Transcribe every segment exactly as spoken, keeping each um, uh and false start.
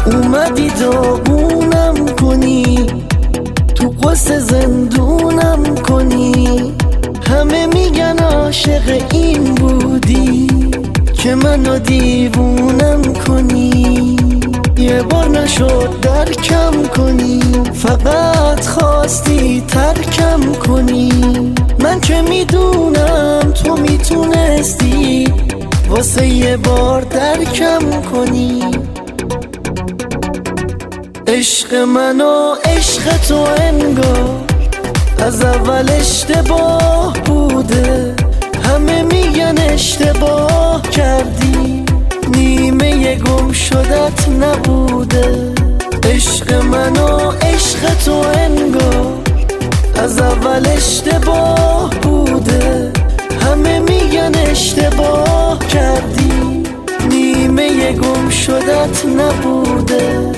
اومدی داغونم کنی، تو قصه زندونم کنی. همه میگن عاشق این بودی که منو دیوونم کنی. یه بار نشد درکم کنی، فقط خواستی ترکم کنی. من که میدونم تو میتونستی واسه یه بار درکم کنی. عشق من و عشق تو انگار از اول اشتباه بوده. همه میگن اشتباه کردی، نیمه گم شدت نبوده. عشق من و عشق تو انگار از اول اشتباه بوده. همه میگن اشتباه کردی، نیمه گم شدت نبوده.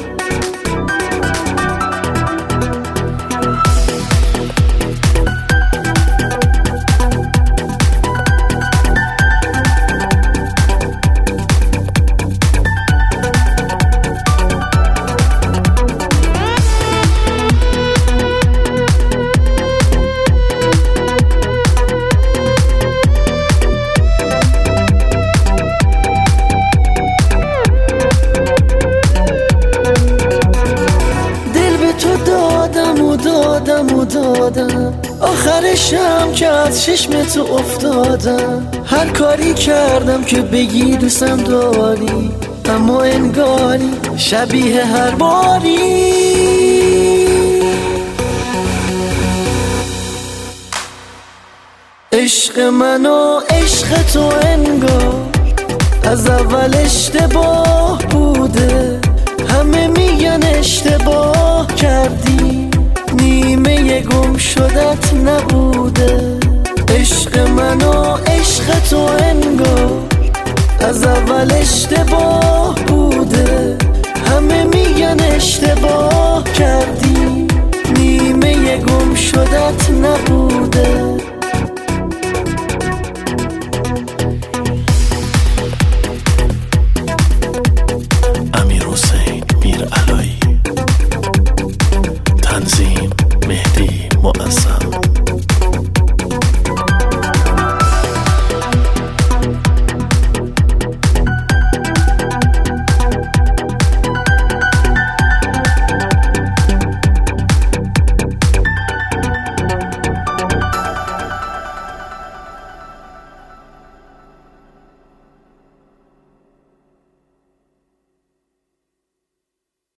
دادم و دادم آخرشم که از چشم تو افتادم. هر کاری کردم که بگی دوستم داری، اما انگاری شبیه هر باری. عشق من و عشق تو انگار از اول اشتباه بوده. همه میگن اشتباه کردی، نیمه گم شدت نبوده. عشق من و عشق تو انگار از اول اشتباه بوده. همه میگن اشتباه کردی، نیمه گم شدت نبوده.